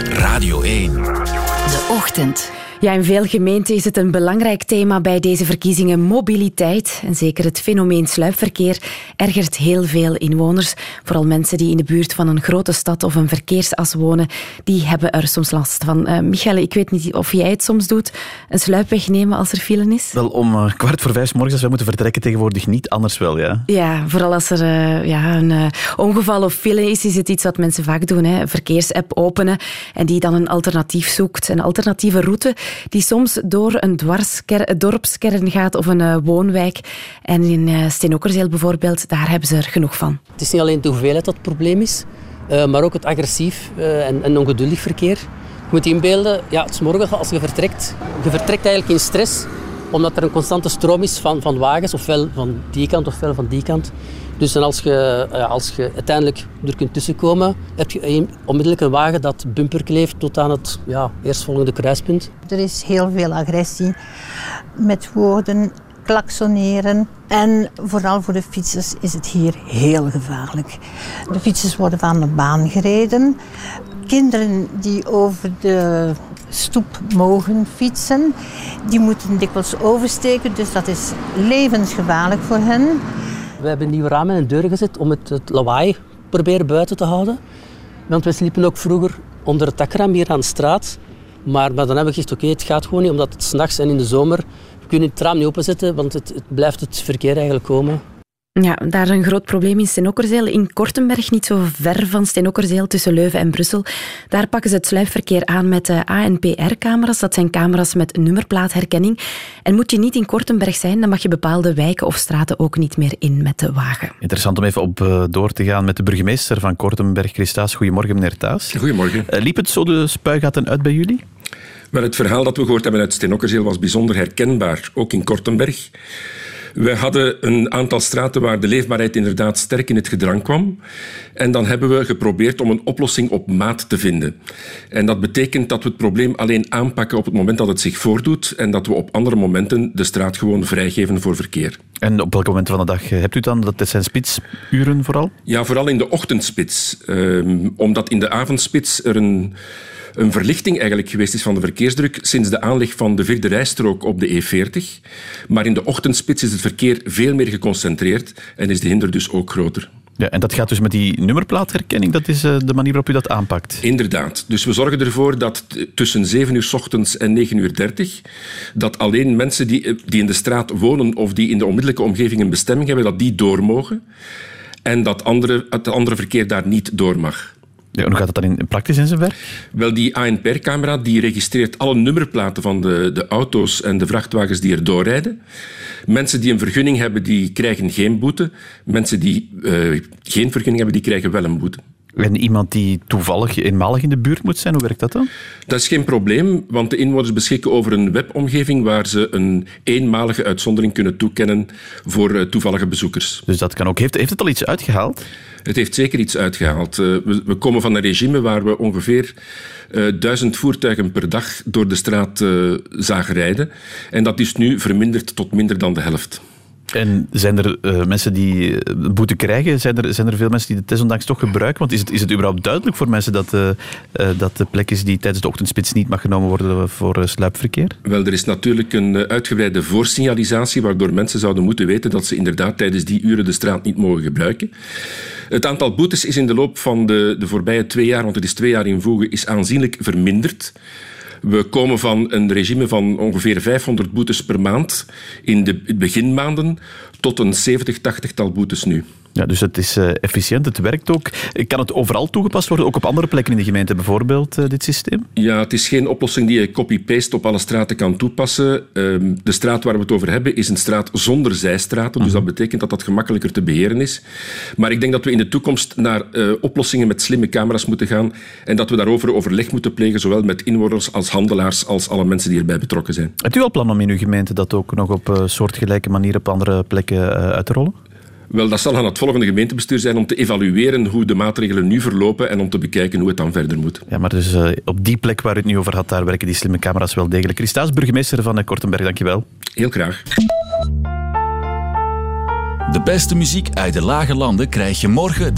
Radio 1. De ochtend. Ja, in veel gemeenten is het een belangrijk thema bij deze verkiezingen mobiliteit. En zeker het fenomeen sluipverkeer ergert heel veel inwoners. Vooral mensen die in de buurt van een grote stad of een verkeersas wonen, die hebben er soms last van. Michael, ik weet niet of jij het soms doet, een sluipweg nemen als er file is? Wel, om 4:15 morgens als wij moeten vertrekken tegenwoordig niet, anders wel, ja. Ja, vooral als er een ongeval of file is het iets wat mensen vaak doen. Hè. Een verkeersapp openen en die dan een alternatief zoekt. Een alternatieve route die soms door een dorpskern gaat of een woonwijk. En in Steenokkerzeel bijvoorbeeld, daar hebben ze er genoeg van. Het is niet alleen de hoeveelheid dat het probleem is, maar ook het agressief en ongeduldig verkeer. Je moet je inbeelden, ja, 's morgens als je vertrekt eigenlijk in stress, omdat er een constante stroom is van wagens, ofwel van die kant ofwel van die kant. Dus en als je uiteindelijk er kunt tussenkomen, heb je onmiddellijk een wagen dat bumper kleeft tot aan het eerstvolgende kruispunt. Er is heel veel agressie met woorden, klaksoneren. En vooral voor de fietsers is het hier heel gevaarlijk. De fietsers worden van de baan gereden. Kinderen die over de stoep mogen fietsen, die moeten dikwijls oversteken. Dus dat is levensgevaarlijk voor hen. We hebben nieuwe ramen en deuren gezet om het lawaai proberen buiten te houden. Want we sliepen ook vroeger onder het dakraam hier aan de straat. Maar dan hebben we gezegd, oké, het gaat gewoon niet, omdat het 's nachts en in de zomer, we kunnen het raam niet openzetten, want het blijft het verkeer eigenlijk komen. Ja, daar is een groot probleem in Steenokkerzeel. In Kortenberg, niet zo ver van Steenokkerzeel, tussen Leuven en Brussel. Daar pakken ze het sluipverkeer aan met ANPR-camera's. Dat zijn camera's met nummerplaatherkenning. En moet je niet in Kortenberg zijn, dan mag je bepaalde wijken of straten ook niet meer in met de wagen. Interessant om even op door te gaan met de burgemeester van Kortenberg, Chris Thaass. Goedemorgen, meneer Thaass. Goedemorgen. Liep het zo de spuigaten uit bij jullie? Wel, het verhaal dat we gehoord hebben uit Steenokkerzeel was bijzonder herkenbaar, ook in Kortenberg. We hadden een aantal straten waar de leefbaarheid inderdaad sterk in het gedrang kwam. En dan hebben we geprobeerd om een oplossing op maat te vinden. En dat betekent dat we het probleem alleen aanpakken op het moment dat het zich voordoet en dat we op andere momenten de straat gewoon vrijgeven voor verkeer. En op welke momenten van de dag hebt u dan? Dat zijn spitsuren vooral? Ja, vooral in de ochtendspits. Omdat in de avondspits er een verlichting eigenlijk geweest is van de verkeersdruk sinds de aanleg van de 4e rijstrook op de E40. Maar in de ochtendspits is het verkeer veel meer geconcentreerd en is de hinder dus ook groter. Ja, en dat gaat dus met die nummerplaatherkenning, dat is de manier waarop u dat aanpakt? Inderdaad. Dus we zorgen ervoor dat tussen 7 uur 's ochtends en 9:30 dat alleen mensen die in de straat wonen of die in de onmiddellijke omgeving een bestemming hebben, dat die door mogen. En dat het andere verkeer daar niet door mag. Ja, hoe gaat het dan in praktisch in zijn werk? Wel, die ANPR-camera die registreert alle nummerplaten van de auto's en de vrachtwagens die er doorrijden. Mensen die een vergunning hebben, die krijgen geen boete. Mensen die geen vergunning hebben, die krijgen wel een boete. En iemand die toevallig eenmalig in de buurt moet zijn, hoe werkt dat dan? Dat is geen probleem, want de inwoners beschikken over een webomgeving waar ze een eenmalige uitzondering kunnen toekennen voor toevallige bezoekers. Dus dat kan ook. Heeft het al iets uitgehaald? Het heeft zeker iets uitgehaald. We komen van een regime waar we ongeveer 1000 voertuigen per dag door de straat zagen rijden. En dat is nu verminderd tot minder dan de helft. En zijn er mensen die boete krijgen? Zijn er veel mensen die de desondanks toch gebruiken? Want is het überhaupt duidelijk voor mensen dat de plek is die tijdens de ochtendspits niet mag genomen worden voor sluipverkeer? Wel, er is natuurlijk een uitgebreide voorsignalisatie waardoor mensen zouden moeten weten dat ze inderdaad tijdens die uren de straat niet mogen gebruiken. Het aantal boetes is in de loop van de voorbije 2 jaar, want het is 2 jaar in voege, is aanzienlijk verminderd. We komen van een regime van ongeveer 500 boetes per maand in de beginmaanden tot een 70-80-tal boetes nu. Ja, dus het is efficiënt, het werkt ook. Kan het overal toegepast worden, ook op andere plekken in de gemeente bijvoorbeeld, dit systeem? Ja, het is geen oplossing die je copy-paste op alle straten kan toepassen. De straat waar we het over hebben is een straat zonder zijstraten, dus dat betekent dat dat gemakkelijker te beheren is. Maar ik denk dat we in de toekomst naar oplossingen met slimme camera's moeten gaan en dat we daarover overleg moeten plegen, zowel met inwoners als handelaars als alle mensen die erbij betrokken zijn. Hebt u al plan om in uw gemeente dat ook nog op soortgelijke manier op andere plekken uit te rollen? Wel, dat zal aan het volgende gemeentebestuur zijn om te evalueren hoe de maatregelen nu verlopen en om te bekijken hoe het dan verder moet. Ja, maar dus op die plek waar u het nu over had, daar werken die slimme camera's wel degelijk. Chris Thaass, burgemeester van Kortenberg, dankjewel. Heel graag. De beste muziek uit de lage landen krijg je morgen